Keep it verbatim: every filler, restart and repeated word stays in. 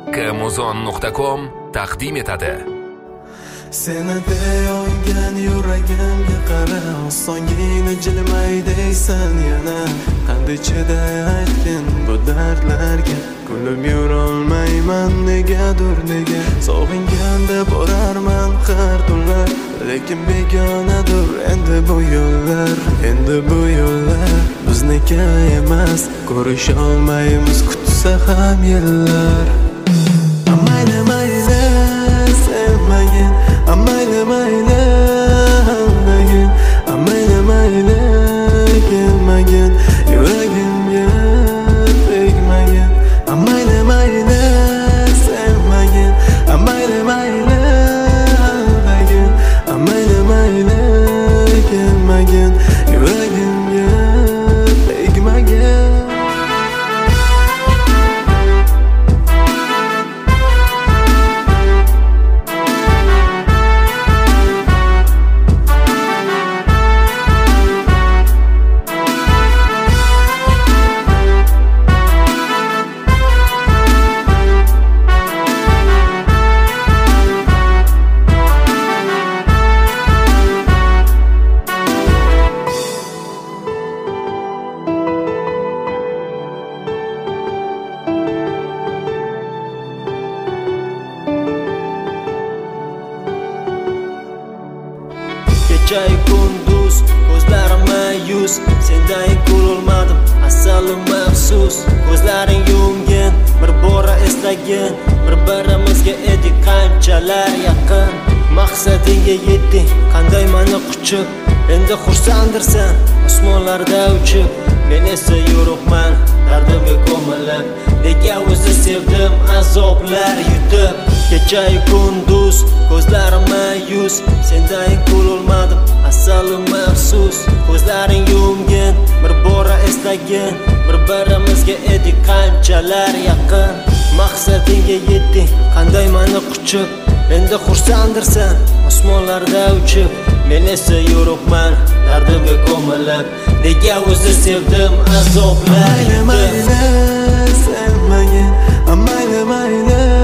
Muzon nuqta com taqdim etadi. Seni deyongan yuragimga qara, osongina jilmay deysan yana. Qanday chiday aytgin bu dardlarga, kulib yurolmayman negadur nega. Sog'inganda borarman har tunlar, lekin begonadur endi bu yo'llar. Endi bu yo'llar bizniki emas, ko'risha olmaymiz kutsa ham yillar. Mayli mayli sevmagin, mayli mayli aldagin, mayli mayli kelmagin, yuragimga tegmagin. Mayli mayli sevmagin, mayli mayli aldagin, mayli mayli kelmagin, yuragimga tegmagin. Kecha kunduz ko'zlarim mayus, sendan ko'rolmadim asalim afsus. Ko'zlaring yumgin, bir bora eslagin, bir-birimizga edik qanchalar yaqin. Maqsadingga yetding, qanday meni quchib, endi xursanddirsan osmonlarda uchib. Men esa yo'ruqman, dardimga ko'milib, nega o'zi sevdim azoblar yutib. Kecha kunduz ko'zlarim mayus, sendan ko'rolmadim asalim afsus. Ko'zlaring yumgin, bir bora eslagin, bir-birimizga edik qanchalar yaqin. Maqsadingga yetding, qanday meni quchib, endi xursanddirsan osmonlarda uchib. Men esa yo'ruqman, dardimga ko'milib, nega o'zi sevdim azoblar yutib. Mayli mayli sevmagin, mayli mayli